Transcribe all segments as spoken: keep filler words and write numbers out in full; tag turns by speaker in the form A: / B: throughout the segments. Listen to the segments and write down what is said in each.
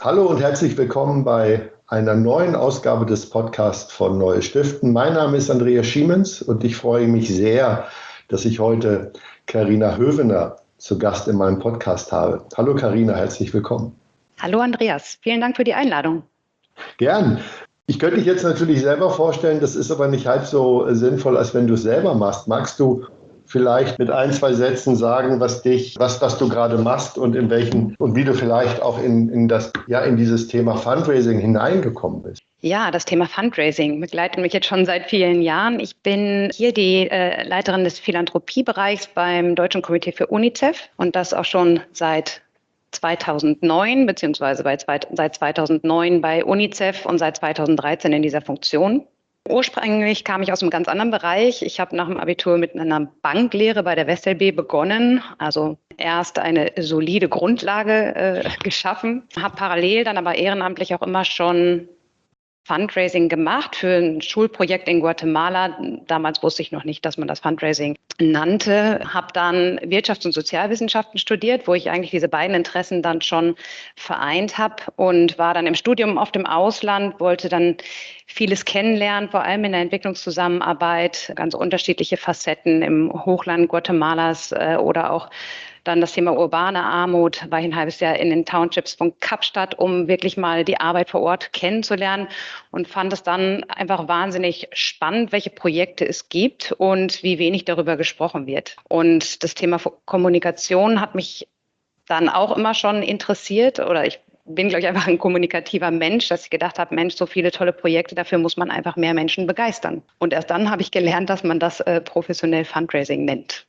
A: Hallo und herzlich willkommen bei einer neuen Ausgabe des Podcasts von Neue Stiften. Mein Name ist Andreas Schiemens und ich freue mich sehr, dass ich heute Carina Hövener zu Gast in meinem Podcast habe. Hallo Carina, herzlich willkommen.
B: Hallo Andreas, vielen Dank für die Einladung.
A: Gern. Ich könnte dich jetzt natürlich selber vorstellen, das ist aber nicht halb so sinnvoll, als wenn du es selber machst. Magst du vielleicht mit ein, zwei Sätzen sagen, was dich, was, was du gerade machst und in welchen und wie du vielleicht auch in, in das, ja, in dieses Thema Fundraising hineingekommen bist?
B: Ja, das Thema Fundraising begleitet mich jetzt schon seit vielen Jahren. Ich bin hier die äh, Leiterin des Philanthropiebereichs beim Deutschen Komitee für UNICEF und das auch schon seit zweitausendneun, beziehungsweise bei zwei, seit zweitausendneun bei UNICEF und seit zweitausenddreizehn in dieser Funktion. Ursprünglich kam ich aus einem ganz anderen Bereich. Ich habe nach dem Abitur mit einer Banklehre bei der WestLB begonnen, also erst eine solide Grundlage äh, geschaffen, habe parallel dann aber ehrenamtlich auch immer schon Fundraising gemacht für ein Schulprojekt in Guatemala. Damals wusste ich noch nicht, dass man das Fundraising nannte. Habe dann Wirtschafts- und Sozialwissenschaften studiert, wo ich eigentlich diese beiden Interessen dann schon vereint habe und war dann im Studium oft im Ausland, wollte dann vieles kennenlernen, vor allem in der Entwicklungszusammenarbeit, ganz unterschiedliche Facetten im Hochland Guatemalas äh, oder auch dann das Thema urbane Armut, war ich ein halbes Jahr in den Townships von Kapstadt, um wirklich mal die Arbeit vor Ort kennenzulernen und fand es dann einfach wahnsinnig spannend, welche Projekte es gibt und wie wenig darüber gesprochen wird. Und das Thema Kommunikation hat mich dann auch immer schon interessiert oder ich bin, glaube ich, einfach ein kommunikativer Mensch, dass ich gedacht habe, Mensch, so viele tolle Projekte, dafür muss man einfach mehr Menschen begeistern. Und erst dann habe ich gelernt, dass man das äh, professionell Fundraising nennt.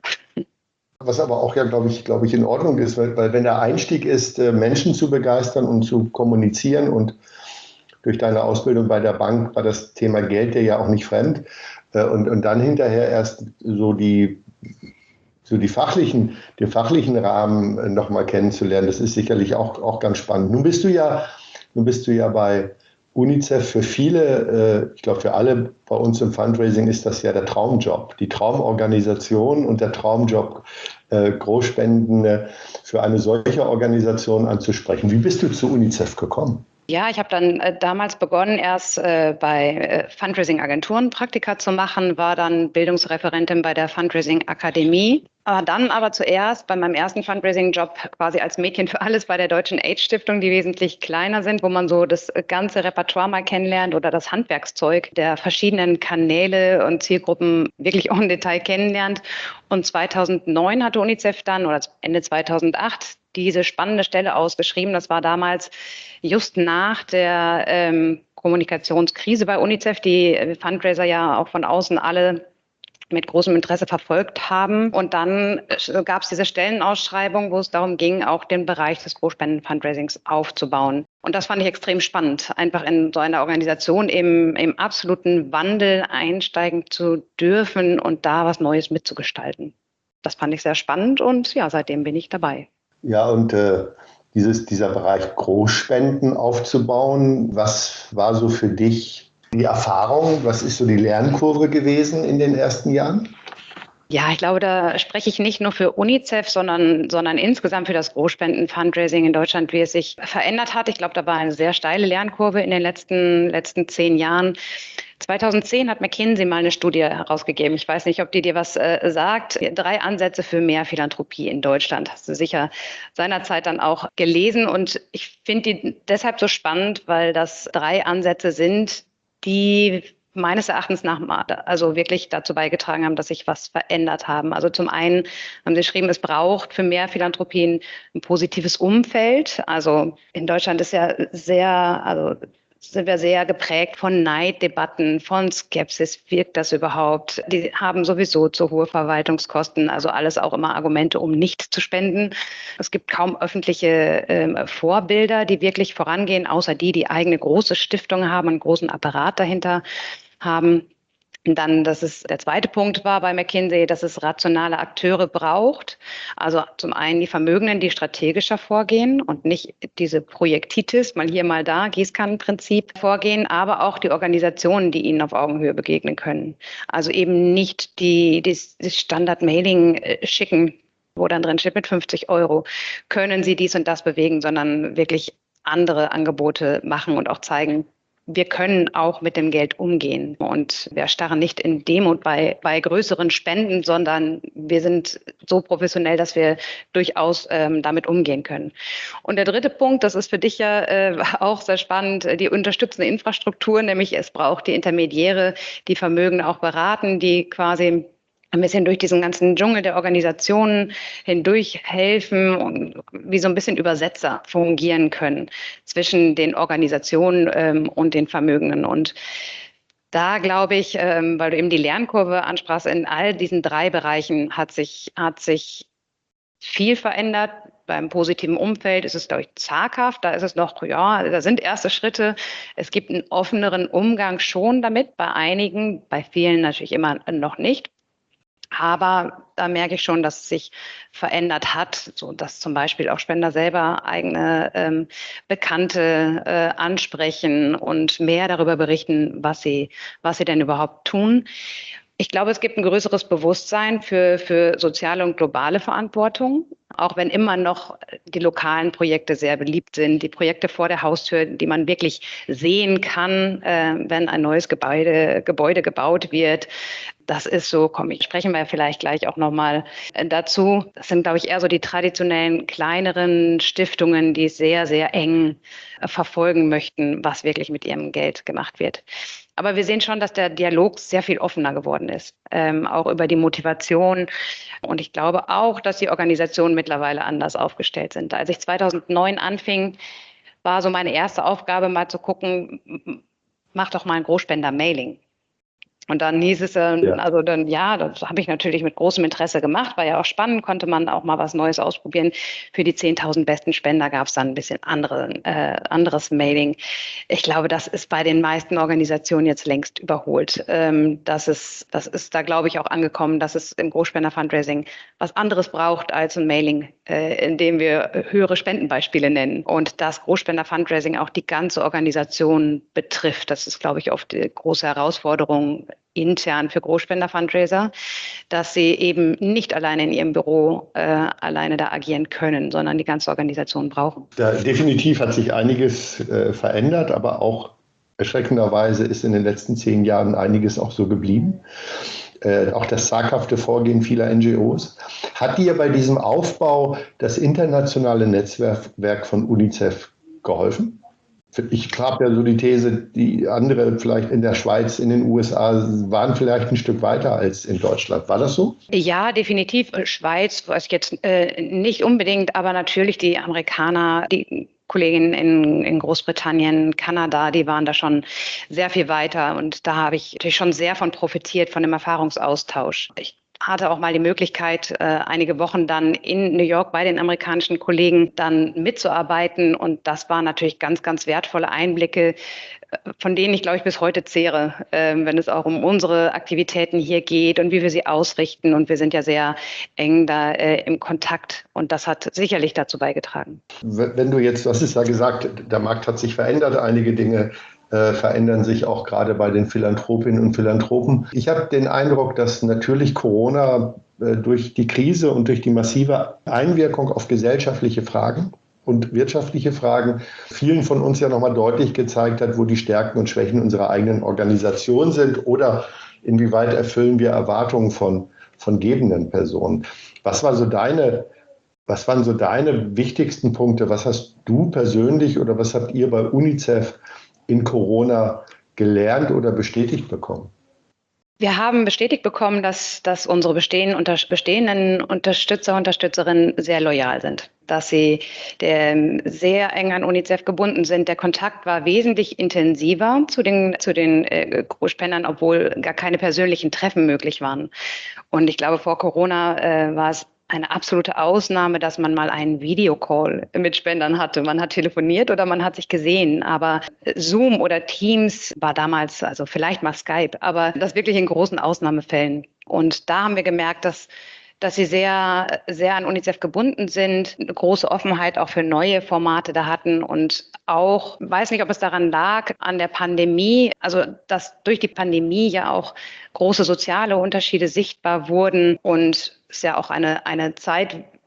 A: Was aber auch ja, glaube ich, glaube ich, in Ordnung ist, weil, weil wenn der Einstieg ist, Menschen zu begeistern und zu kommunizieren und durch deine Ausbildung bei der Bank war das Thema Geld dir ja auch nicht fremd und, und dann hinterher erst so die, so die fachlichen, den fachlichen Rahmen nochmal kennenzulernen, das ist sicherlich auch, auch ganz spannend. Nun bist du ja, nun bist du ja bei UNICEF für viele, ich glaube für alle bei uns im Fundraising ist das ja der Traumjob, die Traumorganisation und der Traumjob, Großspenden für eine solche Organisation anzusprechen. Wie bist du zu UNICEF gekommen?
B: Ja, ich habe dann äh, damals begonnen, erst äh, bei äh, Fundraising-Agenturen Praktika zu machen, war dann Bildungsreferentin bei der Fundraising-Akademie. Aber dann aber zuerst bei meinem ersten Fundraising-Job quasi als Mädchen für alles bei der Deutschen AIDS-Stiftung, die wesentlich kleiner sind, wo man so das ganze Repertoire mal kennenlernt oder das Handwerkszeug der verschiedenen Kanäle und Zielgruppen wirklich auch im Detail kennenlernt. Und zweitausendneun hatte UNICEF dann, oder Ende zweitausendacht, diese spannende Stelle ausgeschrieben. Das war damals just nach der ähm, Kommunikationskrise bei UNICEF, die Fundraiser ja auch von außen alle mit großem Interesse verfolgt haben. Und dann gab es diese Stellenausschreibung, wo es darum ging, auch den Bereich des Großspenden-Fundraisings aufzubauen. Und das fand ich extrem spannend, einfach in so einer Organisation im, im absoluten Wandel einsteigen zu dürfen und da was Neues mitzugestalten. Das fand ich sehr spannend und ja, seitdem bin ich dabei.
A: Ja, und äh, dieses, dieser Bereich Großspenden aufzubauen, was war so für dich die Erfahrung? Was ist so die Lernkurve gewesen in den ersten Jahren?
B: Ja, ich glaube, da spreche ich nicht nur für UNICEF, sondern, sondern insgesamt für das Großspenden-Fundraising in Deutschland, wie es sich verändert hat. Ich glaube, da war eine sehr steile Lernkurve in den letzten, letzten zehn Jahren. zweitausendzehn hat McKinsey mal eine Studie herausgegeben. Ich weiß nicht, ob die dir was äh, sagt. Drei Ansätze für mehr Philanthropie in Deutschland. Hast du sicher seinerzeit dann auch gelesen. Und ich finde die deshalb so spannend, weil das drei Ansätze sind, die meines Erachtens nach also wirklich dazu beigetragen haben, dass sich was verändert haben. Also zum einen haben sie geschrieben, es braucht für mehr Philanthropien ein positives Umfeld. Also in Deutschland ist ja sehr, also sind wir sehr geprägt von Neiddebatten, von Skepsis. Wirkt das überhaupt? Die haben sowieso zu hohe Verwaltungskosten, also alles auch immer Argumente, um nicht zu spenden. Es gibt kaum öffentliche äh, Vorbilder, die wirklich vorangehen, außer die, die eigene große Stiftungen haben, einen großen Apparat dahinter haben. Und dann, das ist der zweite Punkt war bei McKinsey, dass es rationale Akteure braucht. Also zum einen die Vermögenden, die strategischer vorgehen und nicht diese Projektitis, mal hier, mal da, Gießkannenprinzip vorgehen, aber auch die Organisationen, die ihnen auf Augenhöhe begegnen können. Also eben nicht die, die, die Standard-Mailing schicken, wo dann drin steht mit fünfzig Euro, können Sie dies und das bewegen, sondern wirklich andere Angebote machen und auch zeigen, wir können auch mit dem Geld umgehen. Und wir starren nicht in Demut bei, bei größeren Spenden, sondern wir sind so professionell, dass wir durchaus ähm, damit umgehen können. Und der dritte Punkt, das ist für dich ja äh, auch sehr spannend, die unterstützende Infrastruktur, nämlich es braucht die Intermediäre, die Vermögen auch beraten, die quasi ein bisschen durch diesen ganzen Dschungel der Organisationen hindurch helfen und wie so ein bisschen Übersetzer fungieren können zwischen den Organisationen ähm, und den Vermögenden. Und da glaube ich, ähm, weil du eben die Lernkurve ansprachst, in all diesen drei Bereichen hat sich, hat sich viel verändert. Beim positiven Umfeld ist es, glaube ich, zaghaft. Da ist es noch, ja, da sind erste Schritte. Es gibt einen offeneren Umgang schon damit, bei einigen, bei vielen natürlich immer noch nicht. Aber da merke ich schon, dass es sich verändert hat, so dass zum Beispiel auch Spender selber eigene ähm, Bekannte äh, ansprechen und mehr darüber berichten, was sie, was sie denn überhaupt tun. Ich glaube, es gibt ein größeres Bewusstsein für, für soziale und globale Verantwortung, auch wenn immer noch die lokalen Projekte sehr beliebt sind, die Projekte vor der Haustür, die man wirklich sehen kann, äh, wenn ein neues Gebäude, Gebäude gebaut wird. Das ist so, komm, ich sprechen wir vielleicht gleich auch nochmal dazu. Das sind, glaube ich, eher so die traditionellen kleineren Stiftungen, die sehr, sehr eng verfolgen möchten, was wirklich mit ihrem Geld gemacht wird. Aber wir sehen schon, dass der Dialog sehr viel offener geworden ist, ähm, auch über die Motivation. Und ich glaube auch, dass die Organisationen mittlerweile anders aufgestellt sind. Als ich zweitausendneun anfing, war so meine erste Aufgabe, mal zu gucken, mach doch mal ein Großspender-Mailing. Und dann hieß es, äh,
A: Ja.
B: also dann, ja, das habe ich natürlich mit großem Interesse gemacht, war ja auch spannend, konnte man auch mal was Neues ausprobieren. Für die zehntausend besten Spender gab es dann ein bisschen andere, äh, anderes Mailing. Ich glaube, das ist bei den meisten Organisationen jetzt längst überholt. Ähm, das ist, das ist da, glaube ich, auch angekommen, dass es im Großspender-Fundraising was anderes braucht als ein Mailing, äh, in dem wir höhere Spendenbeispiele nennen. Und das Großspender-Fundraising auch die ganze Organisation betrifft. Das ist, glaube ich, oft die große Herausforderung intern für Großspender-Fundraiser, dass sie eben nicht alleine in ihrem Büro äh, alleine da agieren können, sondern die ganze Organisation brauchen.
A: Da, definitiv hat sich einiges äh, verändert, aber auch erschreckenderweise ist in den letzten zehn Jahren einiges auch so geblieben. Äh, auch das zaghafte Vorgehen vieler N G Os. Hat dir bei diesem Aufbau das internationale Netzwerk von UNICEF geholfen? Ich habe ja so die These, die andere vielleicht in der Schweiz, in den U S A waren vielleicht ein Stück weiter als in Deutschland. War das so?
B: Ja, definitiv. Schweiz weiß ich jetzt äh, nicht unbedingt, aber natürlich die Amerikaner, die Kolleginnen in, in Großbritannien, Kanada, die waren da schon sehr viel weiter. Und da habe ich natürlich schon sehr von profitiert, von dem Erfahrungsaustausch. Ich hatte auch mal die Möglichkeit, äh, einige Wochen dann in New York bei den amerikanischen Kollegen dann mitzuarbeiten. Und das waren natürlich ganz, ganz wertvolle Einblicke, von denen ich, glaube ich, bis heute zehre, äh, wenn es auch um unsere Aktivitäten hier geht und wie wir sie ausrichten. Und wir sind ja sehr eng da äh, im Kontakt. Und das hat sicherlich dazu beigetragen.
A: Wenn du jetzt, du hast es ja gesagt, der Markt hat sich verändert, einige Dinge äh, verändern sich auch gerade bei den Philanthropinnen und Philanthropen. Ich habe den Eindruck, dass natürlich Corona äh, durch die Krise und durch die massive Einwirkung auf gesellschaftliche Fragen und wirtschaftliche Fragen vielen von uns ja nochmal deutlich gezeigt hat, wo die Stärken und Schwächen unserer eigenen Organisation sind oder inwieweit erfüllen wir Erwartungen von, von gebenden Personen. Was war so deine, was waren so deine wichtigsten Punkte? Was hast du persönlich oder was habt ihr bei UNICEF in Corona gelernt oder bestätigt bekommen?
B: Wir haben bestätigt bekommen, dass, dass unsere bestehenden, unter, bestehenden Unterstützer, Unterstützerinnen sehr loyal sind, dass sie der, sehr eng an UNICEF gebunden sind. Der Kontakt war wesentlich intensiver zu den, zu den äh, Großspendern, obwohl gar keine persönlichen Treffen möglich waren. Und ich glaube, vor Corona äh, war es eine absolute Ausnahme, dass man mal einen Videocall mit Spendern hatte. Man hat telefoniert oder man hat sich gesehen, aber Zoom oder Teams war damals, also vielleicht mal Skype, aber das wirklich in großen Ausnahmefällen. Und da haben wir gemerkt, dass dass sie sehr, sehr an UNICEF gebunden sind, eine große Offenheit auch für neue Formate da hatten und auch, weiß nicht, ob es daran lag, an der Pandemie, also dass durch die Pandemie ja auch große soziale Unterschiede sichtbar wurden und es ja auch eine, eine Zeit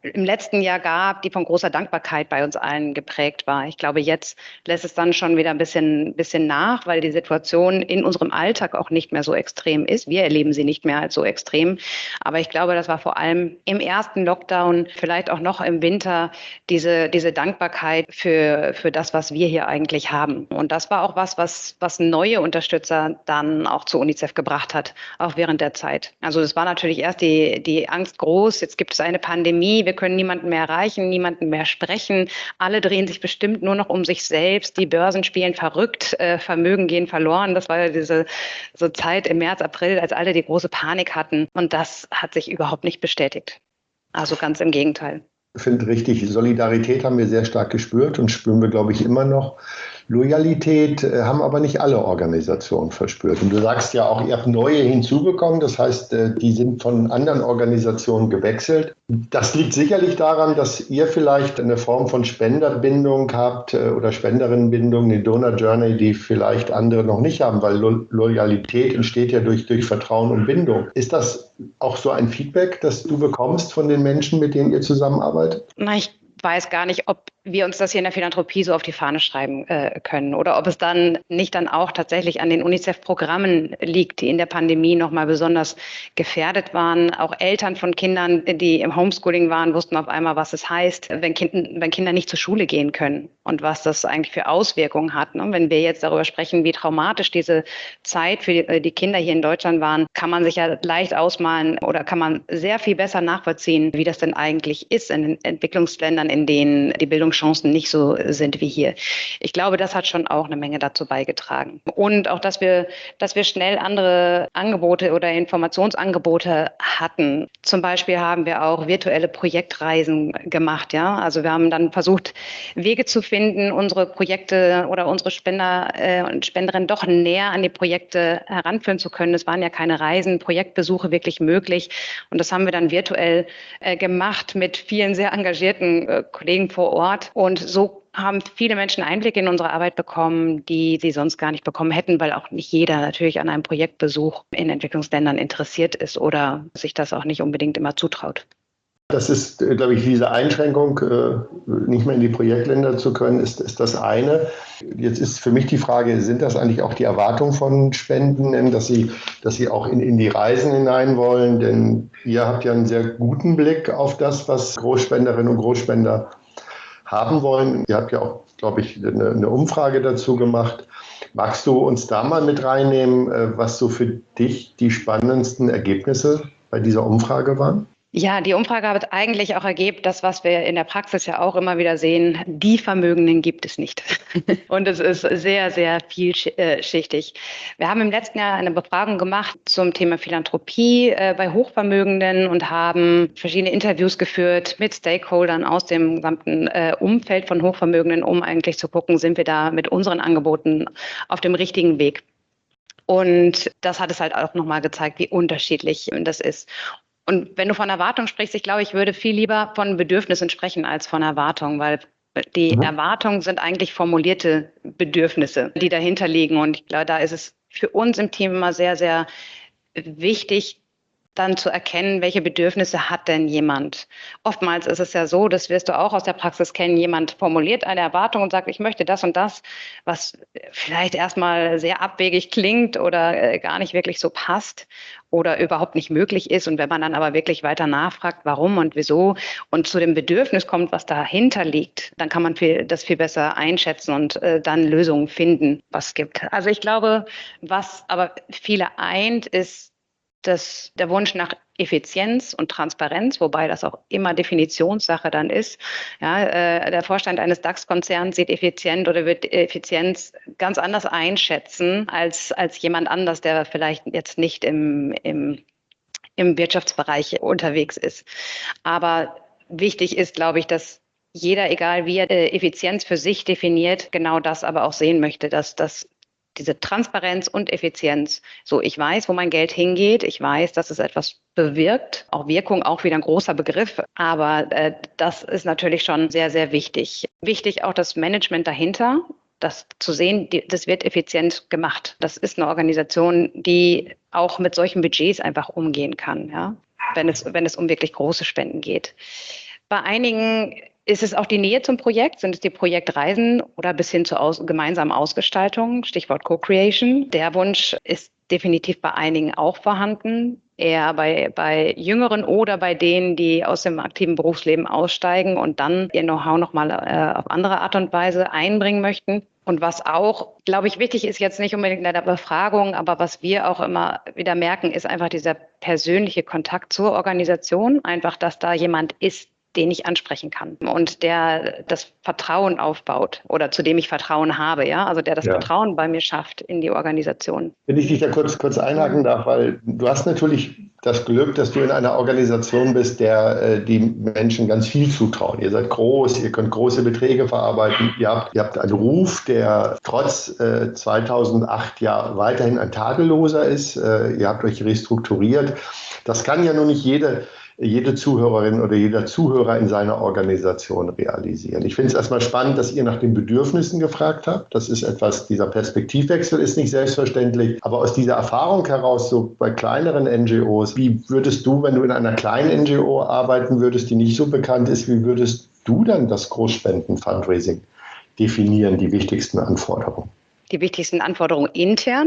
B: im letzten Jahr gab, die von großer Dankbarkeit bei uns allen geprägt war. Ich glaube, jetzt lässt es dann schon wieder ein bisschen, bisschen nach, weil die Situation in unserem Alltag auch nicht mehr so extrem ist. Wir erleben sie nicht mehr als so extrem. Aber ich glaube, das war vor allem im ersten Lockdown, vielleicht auch noch im Winter, diese, diese Dankbarkeit für, für das, was wir hier eigentlich haben. Und das war auch was, was, was neue Unterstützer dann auch zu UNICEF gebracht hat, auch während der Zeit. Also es war natürlich erst die, die Angst groß, jetzt gibt es eine Pandemie, wir können niemanden mehr erreichen, niemanden mehr sprechen. Alle drehen sich bestimmt nur noch um sich selbst. Die Börsen spielen verrückt, äh, Vermögen gehen verloren. Das war ja diese so Zeit im März, April, als alle die große Panik hatten. Und das hat sich überhaupt nicht bestätigt. Also ganz im Gegenteil.
A: Ich finde richtig, Solidarität haben wir sehr stark gespürt und spüren wir, glaube ich, immer noch. Loyalität äh, haben aber nicht alle Organisationen verspürt. Und du sagst ja auch, ihr habt neue hinzubekommen, das heißt, äh, die sind von anderen Organisationen gewechselt. Das liegt sicherlich daran, dass ihr vielleicht eine Form von Spenderbindung habt äh, oder Spenderinnenbindung, eine Donor Journey, die vielleicht andere noch nicht haben, weil Lo- Loyalität entsteht ja durch, durch Vertrauen und Bindung. Ist das auch so ein Feedback, das du bekommst von den Menschen, mit denen ihr zusammenarbeitet?
B: Na, ich weiß gar nicht, ob wir uns das hier in der Philanthropie so auf die Fahne schreiben äh, können oder ob es dann nicht dann auch tatsächlich an den UNICEF-Programmen liegt, die in der Pandemie nochmal besonders gefährdet waren. Auch Eltern von Kindern, die im Homeschooling waren, wussten auf einmal, was es heißt, wenn, kind, wenn Kinder nicht zur Schule gehen können und was das eigentlich für Auswirkungen hat. Ne? Wenn wir jetzt darüber sprechen, wie traumatisch diese Zeit für die, die Kinder hier in Deutschland waren, kann man sich ja leicht ausmalen oder kann man sehr viel besser nachvollziehen, wie das denn eigentlich ist in den Entwicklungsländern, in denen die Bildungschancen nicht so sind wie hier. Ich glaube, das hat schon auch eine Menge dazu beigetragen. Und auch, dass wir, dass wir schnell andere Angebote oder Informationsangebote hatten. Zum Beispiel haben wir auch virtuelle Projektreisen gemacht. Ja? Also wir haben dann versucht, Wege zu finden, unsere Projekte oder unsere Spender äh, und Spenderinnen doch näher an die Projekte heranführen zu können. Es waren ja keine Reisen, Projektbesuche wirklich möglich. Und das haben wir dann virtuell äh, gemacht mit vielen sehr engagierten äh, Kollegen vor Ort. Und so haben viele Menschen Einblick in unsere Arbeit bekommen, die sie sonst gar nicht bekommen hätten, weil auch nicht jeder natürlich an einem Projektbesuch in Entwicklungsländern interessiert ist oder sich das auch nicht unbedingt immer zutraut.
A: Das ist, glaube ich, diese Einschränkung, nicht mehr in die Projektländer zu können, ist, ist das eine. Jetzt ist für mich die Frage, sind das eigentlich auch die Erwartungen von Spendenden, dass sie, dass sie auch in, in die Reisen hinein wollen? Denn ihr habt ja einen sehr guten Blick auf das, was Großspenderinnen und Großspender haben wollen. Ihr habt ja auch, glaube ich, eine, eine Umfrage dazu gemacht. Magst du uns da mal mit reinnehmen, was so für dich die spannendsten Ergebnisse bei dieser Umfrage waren?
B: Ja, die Umfrage hat eigentlich auch ergeben, das, was wir in der Praxis ja auch immer wieder sehen, die Vermögenden gibt es nicht. Und es ist sehr, sehr vielschichtig. Wir haben im letzten Jahr eine Befragung gemacht zum Thema Philanthropie äh, bei Hochvermögenden und haben verschiedene Interviews geführt mit Stakeholdern aus dem gesamten äh, Umfeld von Hochvermögenden, um eigentlich zu gucken, sind wir da mit unseren Angeboten auf dem richtigen Weg. Und das hat es halt auch nochmal gezeigt, wie unterschiedlich das ist. Und wenn du von Erwartung sprichst, ich glaube, ich würde viel lieber von Bedürfnissen sprechen als von Erwartungen, weil die mhm. Erwartungen sind eigentlich formulierte Bedürfnisse, die dahinter liegen. Und ich glaube, da ist es für uns im Team immer sehr, sehr wichtig, dann zu erkennen, welche Bedürfnisse hat denn jemand. Oftmals ist es ja so, das wirst du auch aus der Praxis kennen, jemand formuliert eine Erwartung und sagt, ich möchte das und das, was vielleicht erstmal sehr abwegig klingt oder gar nicht wirklich so passt oder überhaupt nicht möglich ist. Und wenn man dann aber wirklich weiter nachfragt, warum und wieso und zu dem Bedürfnis kommt, was dahinter liegt, dann kann man viel, das viel besser einschätzen und äh, dann Lösungen finden, was es gibt. Also ich glaube, was aber viele eint, ist, dass der Wunsch nach Effizienz und Transparenz, wobei das auch immer Definitionssache dann ist. Ja, äh, der Vorstand eines DAX-Konzerns sieht effizient oder wird Effizienz ganz anders einschätzen als, als jemand anders, der vielleicht jetzt nicht im, im, im Wirtschaftsbereich unterwegs ist. Aber wichtig ist, glaube ich, dass jeder, egal wie er äh, Effizienz für sich definiert, genau das aber auch sehen möchte, dass das diese Transparenz und Effizienz. So, ich weiß, wo mein Geld hingeht. Ich weiß, dass es etwas bewirkt. Auch Wirkung, auch wieder ein großer Begriff. Aber äh, das ist natürlich schon sehr, sehr wichtig. Wichtig auch das Management dahinter, das zu sehen, die, das wird effizient gemacht. Das ist eine Organisation, die auch mit solchen Budgets einfach umgehen kann, ja, wenn es, wenn es um wirklich große Spenden geht. Bei einigen ist es auch die Nähe zum Projekt, sind es die Projektreisen oder bis hin zur aus, gemeinsamen Ausgestaltung, Stichwort Co-Creation. Der Wunsch ist definitiv bei einigen auch vorhanden, eher bei, bei Jüngeren oder bei denen, die aus dem aktiven Berufsleben aussteigen und dann ihr Know-how nochmal äh, auf andere Art und Weise einbringen möchten. Und was auch, glaube ich, wichtig ist, jetzt nicht unbedingt in der Befragung, aber was wir auch immer wieder merken, ist einfach dieser persönliche Kontakt zur Organisation. Einfach, dass da jemand ist, den ich ansprechen kann und der das Vertrauen aufbaut oder zu dem ich Vertrauen habe, ja, also der das
A: Ja.
B: Vertrauen bei mir schafft in die Organisation.
A: Wenn ich dich da kurz, kurz einhaken darf, weil du hast natürlich das Glück, dass du in einer Organisation bist, der äh, die Menschen ganz viel zutrauen. Ihr seid groß, ihr könnt große Beträge verarbeiten, ihr habt, ihr habt einen Ruf, der trotz äh, zweitausendacht ja weiterhin ein tadelloser ist. Äh, ihr habt euch restrukturiert. Das kann ja nur nicht jede jede Zuhörerin oder jeder Zuhörer in seiner Organisation realisieren. Ich finde es erstmal spannend, dass ihr nach den Bedürfnissen gefragt habt. Das ist etwas, dieser Perspektivwechsel ist nicht selbstverständlich. Aber aus dieser Erfahrung heraus, so bei kleineren N G Os, wie würdest du, wenn du in einer kleinen N G O arbeiten würdest, die nicht so bekannt ist, wie würdest du dann das Großspenden-Fundraising definieren, die wichtigsten Anforderungen?
B: Die wichtigsten Anforderungen intern,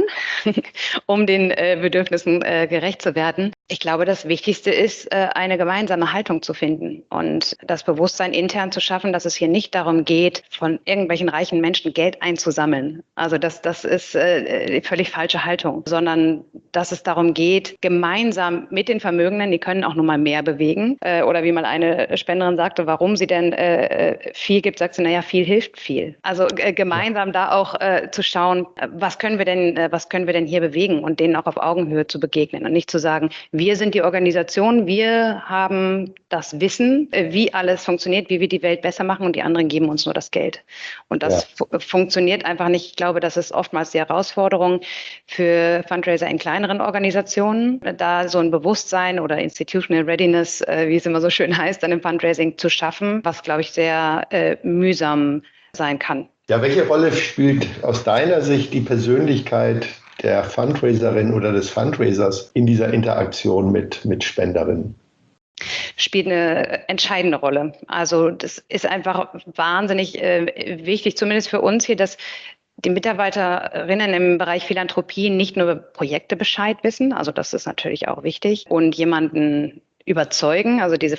B: um den äh, Bedürfnissen äh, gerecht zu werden. Ich glaube, das Wichtigste ist, äh, eine gemeinsame Haltung zu finden und das Bewusstsein intern zu schaffen, dass es hier nicht darum geht, von irgendwelchen reichen Menschen Geld einzusammeln. Also das, das ist äh, die völlig falsche Haltung, sondern dass es darum geht, gemeinsam mit den Vermögenden, die können auch nun mal mehr bewegen. Äh, oder wie mal eine Spenderin sagte, warum sie denn äh, viel gibt, sagt sie, naja, viel hilft viel. Also äh, gemeinsam da auch äh, zu schauen, was können wir denn, was können wir denn hier bewegen und denen auch auf Augenhöhe zu begegnen und nicht zu sagen, wir sind die Organisation, wir haben das Wissen, wie alles funktioniert, wie wir die Welt besser machen und die anderen geben uns nur das Geld. Und das ja. fu- funktioniert einfach nicht. Ich glaube, das ist oftmals die Herausforderung für Fundraiser in kleineren Organisationen, da so ein Bewusstsein oder Institutional Readiness, wie es immer so schön heißt, dann im Fundraising zu schaffen, was, glaube ich, sehr äh, mühsam sein kann.
A: Ja, welche Rolle spielt aus deiner Sicht die Persönlichkeit der Fundraiserin oder des Fundraisers in dieser Interaktion mit, mit Spenderinnen?
B: Spielt eine entscheidende Rolle. Also das ist einfach wahnsinnig äh, wichtig, zumindest für uns hier, dass die Mitarbeiterinnen im Bereich Philanthropie nicht nur über Projekte Bescheid wissen, also das ist natürlich auch wichtig, und jemanden überzeugen, also diese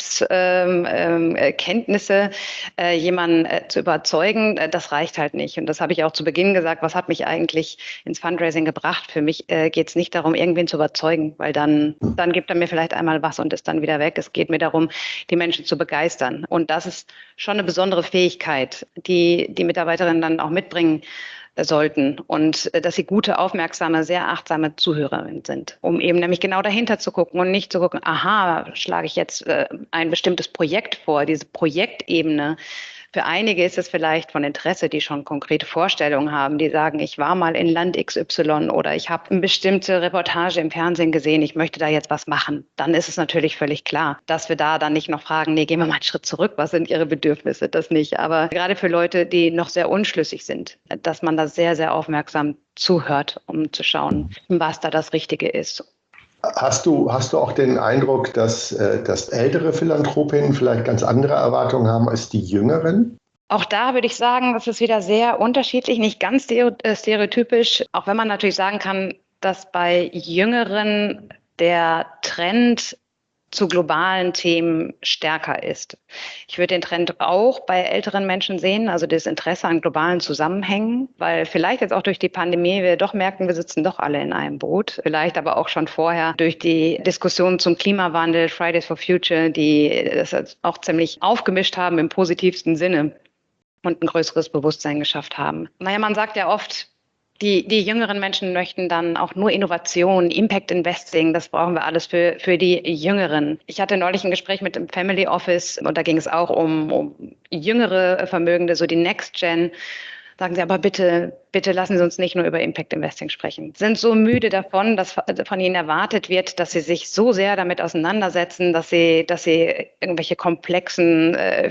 B: Vertriebskenntnisse, äh, äh, jemanden äh, zu überzeugen, äh, das reicht halt nicht. Und das habe ich auch zu Beginn gesagt, was hat mich eigentlich ins Fundraising gebracht? Für mich äh, geht es nicht darum, irgendwen zu überzeugen, weil dann, dann gibt er mir vielleicht einmal was und ist dann wieder weg. Es geht mir darum, die Menschen zu begeistern. Und das ist schon eine besondere Fähigkeit, die die Mitarbeiterinnen dann auch mitbringen sollten und dass sie gute, aufmerksame, sehr achtsame Zuhörerinnen sind, um eben nämlich genau dahinter zu gucken und nicht zu gucken, aha, schlage ich jetzt äh, ein bestimmtes Projekt vor, diese Projektebene. Für einige ist es vielleicht von Interesse, die schon konkrete Vorstellungen haben, die sagen, ich war mal in Land X Y oder ich habe eine bestimmte Reportage im Fernsehen gesehen, ich möchte da jetzt was machen. Dann ist es natürlich völlig klar, dass wir da dann nicht noch fragen, nee, gehen wir mal einen Schritt zurück, was sind Ihre Bedürfnisse, das nicht. Aber gerade für Leute, die noch sehr unschlüssig sind, dass man da sehr, sehr aufmerksam zuhört, um zu schauen, was da das Richtige ist.
A: Hast du, hast du auch den Eindruck, dass, dass ältere Philanthropinnen vielleicht ganz andere Erwartungen haben als die jüngeren?
B: Auch da würde ich sagen, das ist wieder sehr unterschiedlich, nicht ganz stereotypisch, auch wenn man natürlich sagen kann, dass bei Jüngeren der Trend zu globalen Themen stärker ist. Ich würde den Trend auch bei älteren Menschen sehen, also das Interesse an globalen Zusammenhängen, weil vielleicht jetzt auch durch die Pandemie wir doch merken, wir sitzen doch alle in einem Boot. Vielleicht aber auch schon vorher durch die Diskussion zum Klimawandel, Fridays for Future, die das auch ziemlich aufgemischt haben im positivsten Sinne und ein größeres Bewusstsein geschafft haben. Naja, man sagt ja oft, Die, die jüngeren Menschen möchten dann auch nur Innovation, Impact Investing, das brauchen wir alles für, für die Jüngeren. Ich hatte neulich ein Gespräch mit dem Family Office und da ging es auch um, um jüngere Vermögende, so die Next Gen. Sagen Sie aber bitte, bitte lassen Sie uns nicht nur über Impact Investing sprechen. Sind so müde davon, dass von Ihnen erwartet wird, dass Sie sich so sehr damit auseinandersetzen, dass Sie, dass Sie irgendwelche komplexen äh,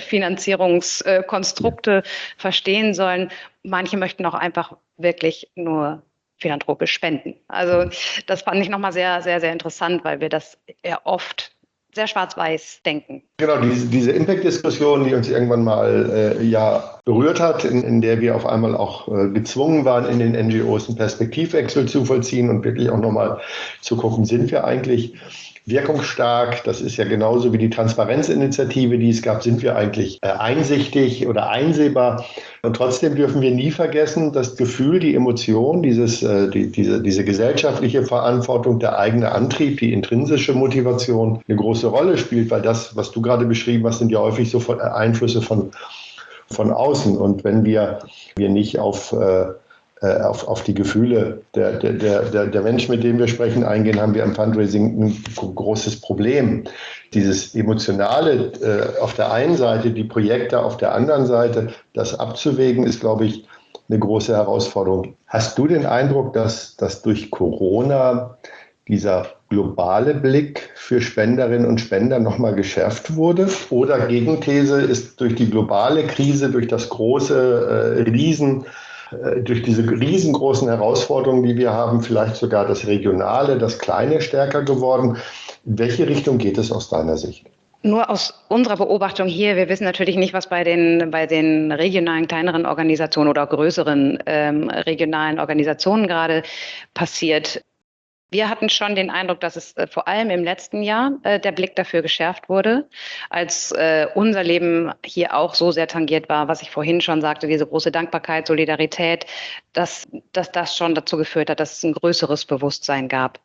B: Finanzierungskonstrukte äh, verstehen sollen. Manche möchten auch einfach wirklich nur philanthropisch spenden. Also das fand ich nochmal sehr, sehr, sehr interessant, weil wir das eher oft sehr schwarz-weiß denken.
A: Genau, diese, diese Impact-Diskussion, die uns irgendwann mal äh, ja berührt hat, in, in der wir auf einmal auch äh, gezwungen waren, in den N G Os einen Perspektivwechsel zu vollziehen und wirklich auch nochmal zu gucken, sind wir eigentlich wirkungsstark? Das ist ja genauso wie die Transparenzinitiative, die es gab, sind wir eigentlich äh, einsichtig oder einsehbar? Und trotzdem dürfen wir nie vergessen, das Gefühl, die Emotion, dieses, äh, die, diese, diese gesellschaftliche Verantwortung, der eigene Antrieb, die intrinsische Motivation eine große Rolle spielt, weil das, was du gerade beschrieben hast, sind ja häufig so von, äh, Einflüsse von, von außen. Und wenn wir, wir nicht auf äh, Auf, auf die Gefühle der, der, der, der Menschen, mit denen wir sprechen, eingehen, haben wir im Fundraising ein großes Problem. Dieses Emotionale äh, auf der einen Seite, die Projekte auf der anderen Seite, das abzuwägen, ist, glaube ich, eine große Herausforderung. Hast du den Eindruck, dass, dass durch Corona dieser globale Blick für Spenderinnen und Spender nochmal geschärft wurde? Oder Gegenthese ist durch die globale Krise, durch das große äh, Riesen, durch diese riesengroßen Herausforderungen, die wir haben, vielleicht sogar das Regionale, das Kleine stärker geworden. In welche Richtung geht es aus deiner Sicht?
B: Nur aus unserer Beobachtung hier, wir wissen natürlich nicht, was bei den, bei den regionalen, kleineren Organisationen oder größeren ähm, regionalen Organisationen gerade passiert. Wir hatten schon den Eindruck, dass es äh, vor allem im letzten Jahr äh, der Blick dafür geschärft wurde, als äh, unser Leben hier auch so sehr tangiert war, was ich vorhin schon sagte, diese große Dankbarkeit, Solidarität, dass, dass das schon dazu geführt hat, dass es ein größeres Bewusstsein gab.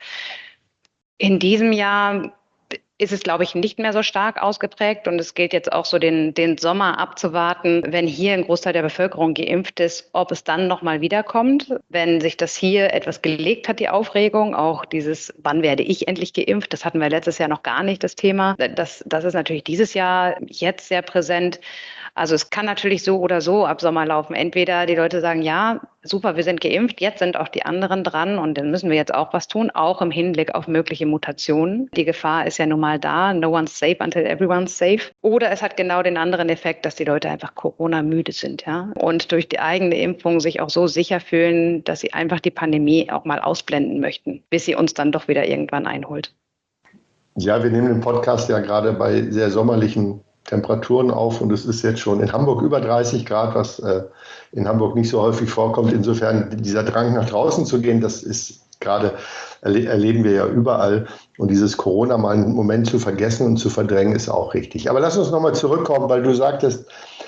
B: In diesem Jahr ist es, glaube ich, nicht mehr so stark ausgeprägt und es gilt jetzt auch so den, den Sommer abzuwarten, wenn hier ein Großteil der Bevölkerung geimpft ist, ob es dann nochmal wiederkommt. Wenn sich das hier etwas gelegt hat, die Aufregung, auch dieses, wann werde ich endlich geimpft, das hatten wir letztes Jahr noch gar nicht, das Thema. Das, das ist natürlich dieses Jahr jetzt sehr präsent. Also es kann natürlich so oder so ab Sommer laufen. Entweder die Leute sagen, ja, super, wir sind geimpft, jetzt sind auch die anderen dran und dann müssen wir jetzt auch was tun, auch im Hinblick auf mögliche Mutationen. Die Gefahr ist ja nun mal da, no one's safe until everyone's safe. Oder es hat genau den anderen Effekt, dass die Leute einfach Corona-müde sind, ja, und durch die eigene Impfung sich auch so sicher fühlen, dass sie einfach die Pandemie auch mal ausblenden möchten, bis sie uns dann doch wieder irgendwann einholt.
A: Ja, wir nehmen den Podcast ja gerade bei sehr sommerlichen Temperaturen auf und es ist jetzt schon in Hamburg über dreißig Grad, was äh, in Hamburg nicht so häufig vorkommt. Insofern dieser Drang nach draußen zu gehen, das ist gerade, erle- erleben wir ja überall. Und dieses Corona mal einen Moment zu vergessen und zu verdrängen, ist auch richtig. Aber lass uns nochmal zurückkommen, weil du sagtest,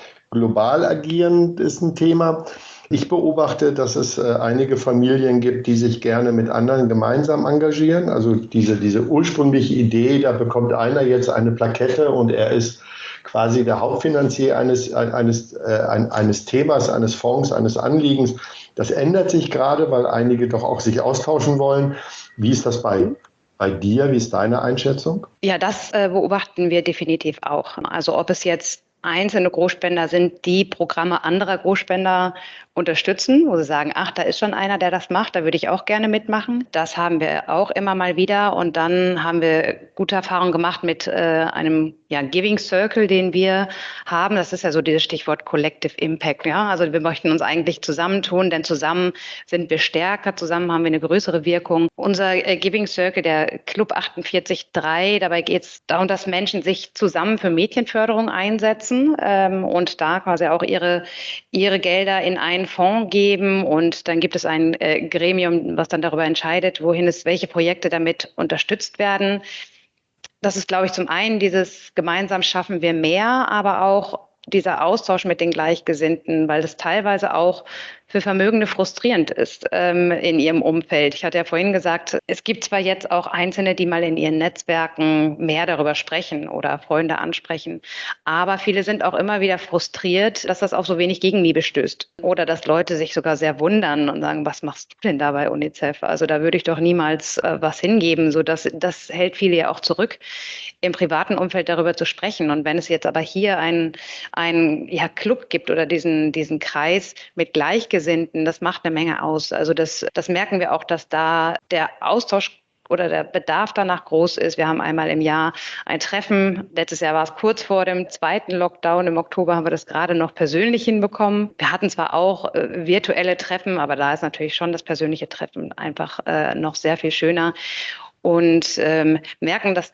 A: global agieren ist ein Thema. Ich beobachte, dass es äh, einige Familien gibt, die sich gerne mit anderen gemeinsam engagieren. Also diese, diese ursprüngliche Idee, da bekommt einer jetzt eine Plakette und er ist quasi der Hauptfinanzier eines, eines, äh, eines Themas, eines Fonds, eines Anliegens. Das ändert sich gerade, weil einige doch auch sich austauschen wollen. Wie ist das bei, bei dir? Wie ist deine Einschätzung?
B: Ja, das äh, beobachten wir definitiv auch. Also ob es jetzt einzelne Großspender sind, die Programme anderer Großspender unterstützen, wo sie sagen, ach, da ist schon einer, der das macht, da würde ich auch gerne mitmachen. Das haben wir auch immer mal wieder. Und dann haben wir gute Erfahrungen gemacht mit äh, einem ja, Giving Circle, den wir haben. Das ist ja so dieses Stichwort Collective Impact. Ja? Also wir möchten uns eigentlich zusammentun, denn zusammen sind wir stärker, zusammen haben wir eine größere Wirkung. Unser äh, Giving Circle, der Club achtundvierzig drei, dabei geht es darum, dass Menschen sich zusammen für Mädchenförderung einsetzen ähm, und da quasi auch ihre, ihre Gelder in einen Fonds geben. Und dann gibt es ein äh, Gremium, was dann darüber entscheidet, wohin es, welche Projekte damit unterstützt werden. Das ist, glaube ich, zum einen dieses gemeinsam schaffen wir mehr, aber auch dieser Austausch mit den Gleichgesinnten, weil das teilweise auch für Vermögende frustrierend ist ähm, in ihrem Umfeld. Ich hatte ja vorhin gesagt, es gibt zwar jetzt auch Einzelne, die mal in ihren Netzwerken mehr darüber sprechen oder Freunde ansprechen, aber viele sind auch immer wieder frustriert, dass das auf so wenig Gegenliebe stößt oder dass Leute sich sogar sehr wundern und sagen, was machst du denn da bei UNICEF? Also da würde ich doch niemals äh, was hingeben. So dass, das hält viele ja auch zurück, im privaten Umfeld darüber zu sprechen. Und wenn es jetzt aber hier einen, einen ja, Club gibt oder diesen, diesen Kreis mit Gleichgesinnten, das macht eine Menge aus. Also das, das merken wir auch, dass da der Austausch oder der Bedarf danach groß ist. Wir haben einmal im Jahr ein Treffen. Letztes Jahr war es kurz vor dem zweiten Lockdown. Im Oktober haben wir das gerade noch persönlich hinbekommen. Wir hatten zwar auch äh, virtuelle Treffen, aber da ist natürlich schon das persönliche Treffen einfach äh, noch sehr viel schöner und ähm, merken, dass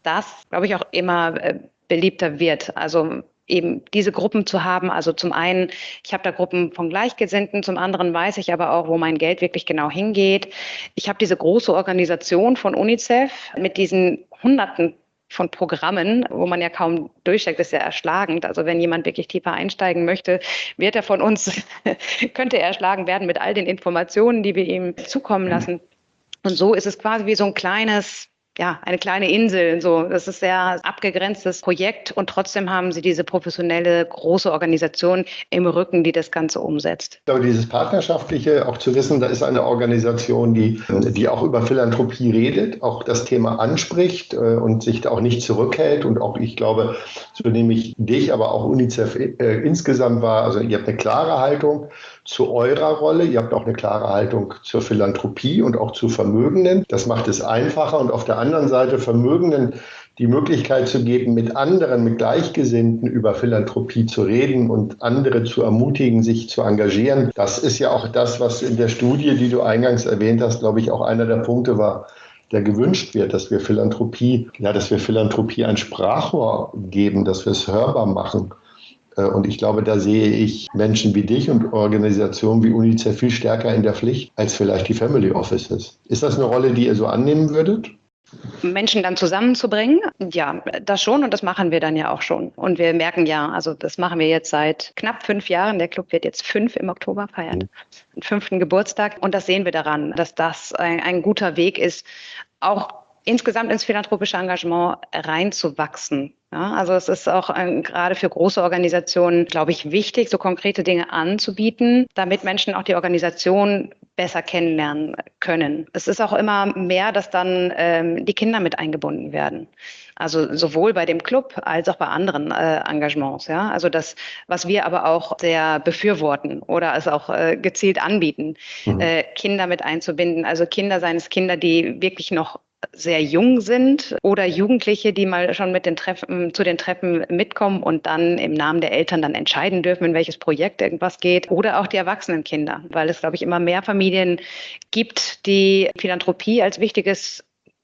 B: das, glaube ich, auch immer äh, beliebter wird. Also eben diese Gruppen zu haben. Also zum einen, ich habe da Gruppen von Gleichgesinnten, zum anderen weiß ich aber auch, wo mein Geld wirklich genau hingeht. Ich habe diese große Organisation von UNICEF mit diesen Hunderten von Programmen, wo man ja kaum durchsteckt, ist ja erschlagend. Also wenn jemand wirklich tiefer einsteigen möchte, wird er von uns, könnte er erschlagen werden mit all den Informationen, die wir ihm zukommen lassen. Und so ist es quasi wie so ein kleines, ja, eine kleine Insel. So, das ist ein sehr abgegrenztes Projekt und trotzdem haben sie diese professionelle große Organisation im Rücken, die das Ganze umsetzt.
A: Ich glaube, dieses Partnerschaftliche, auch zu wissen, da ist eine Organisation, die, die auch über Philanthropie redet, auch das Thema anspricht äh, und sich da auch nicht zurückhält. Und auch, ich glaube, so nehme ich dich, aber auch UNICEF äh, insgesamt wahr. Also ihr habt eine klare Haltung zu eurer Rolle. Ihr habt auch eine klare Haltung zur Philanthropie und auch zu Vermögenden. Das macht es einfacher. Und auf der anderen Seite Vermögenden die Möglichkeit zu geben, mit anderen, mit Gleichgesinnten über Philanthropie zu reden und andere zu ermutigen, sich zu engagieren. Das ist ja auch das, was in der Studie, die du eingangs erwähnt hast, glaube ich, auch einer der Punkte war, der gewünscht wird, dass wir Philanthropie, ja, dass wir Philanthropie ein Sprachrohr geben, dass wir es hörbar machen. Und ich glaube, da sehe ich Menschen wie dich und Organisationen wie UNICEF viel stärker in der Pflicht als vielleicht die Family Offices. Ist das eine Rolle, die ihr so annehmen würdet?
B: Menschen dann zusammenzubringen, ja, das schon und das machen wir dann ja auch schon. Und wir merken ja, also das machen wir jetzt seit knapp fünf Jahren. Der Club wird jetzt fünf im Oktober feiern, den fünften Geburtstag. Und das sehen wir daran, dass das ein, ein guter Weg ist, auch insgesamt ins philanthropische Engagement reinzuwachsen. Ja, also es ist auch ein, gerade für große Organisationen, glaube ich, wichtig, so konkrete Dinge anzubieten, damit Menschen auch die Organisation besser kennenlernen können. Es ist auch immer mehr, dass dann ähm, die Kinder mit eingebunden werden. Also sowohl bei dem Club als auch bei anderen äh, Engagements. Ja? Also das, was wir aber auch sehr befürworten oder es auch äh, gezielt anbieten, mhm. äh, Kinder mit einzubinden. Also Kinder seien es Kinder, die wirklich noch sehr jung sind oder Jugendliche, die mal schon mit den Treffen, zu den Treffen mitkommen und dann im Namen der Eltern dann entscheiden dürfen, in welches Projekt irgendwas geht, oder auch die erwachsenen Kinder, weil es, glaube ich, immer mehr Familien gibt, die Philanthropie als wichtiges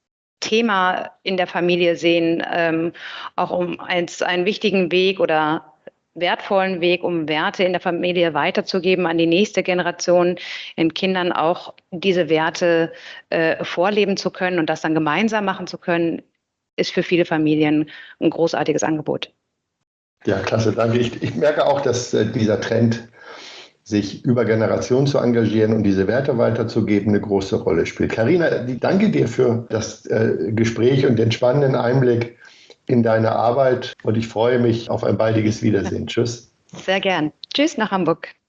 B: Thema in der Familie sehen, ähm, auch um als einen wichtigen Weg oder wertvollen Weg, um Werte in der Familie weiterzugeben an die nächste Generation, in Kindern auch diese Werte äh, vorleben zu können und das dann gemeinsam machen zu können, ist für viele Familien ein großartiges Angebot.
A: Ja, klasse, danke. Ich, ich merke auch, dass äh, dieser Trend, sich über Generationen zu engagieren und diese Werte weiterzugeben, eine große Rolle spielt. Carina, danke dir für das äh, Gespräch und den spannenden Einblick in deine Arbeit und ich freue mich auf ein baldiges Wiedersehen. Tschüss.
B: Sehr gern. Tschüss nach Hamburg.